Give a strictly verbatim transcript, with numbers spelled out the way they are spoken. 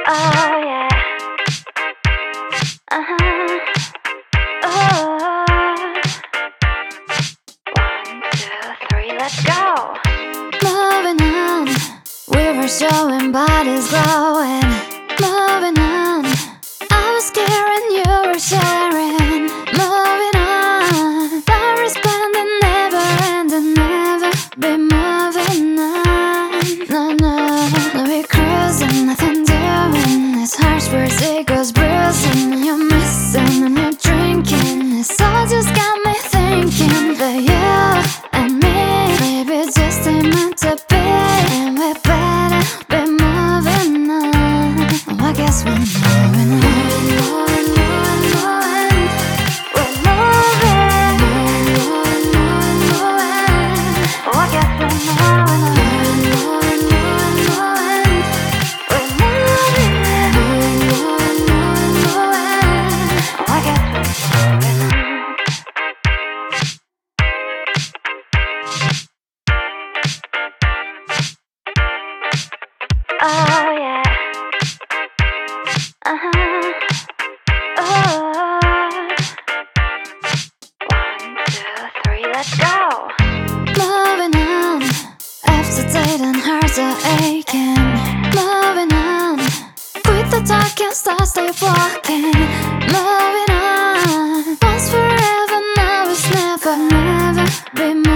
Oh yeah. Uh-huh. Oh. One, two, three, let's go. Moving on, we were showing bodies glowing. Moving on, I was caring, you were sharing. Moving on, time is spending, never ending, never be moving on. No, no, no, we're cruising, nothing doing. It's harsh words, it goes bruising. You're missing and you're drinking. It's all just got me thinking that you and me maybe just ain't meant to be, and we better be moving on. Oh, I guess we're moving on. Moving, moving, moving. We're moving. Moving, moving, moving. Oh, I guess we're moving on. Moving, moving, moving. We're moving. Moving, moving, moving, moving. Oh, I guess we're moving on. Oh yeah. Uh-huh. Oh. One, two, three, let's go. Moving on, after dating hearts are aching. Moving on, quit the talking, start sleepwalking. Moving on, once forever, now it's never, never be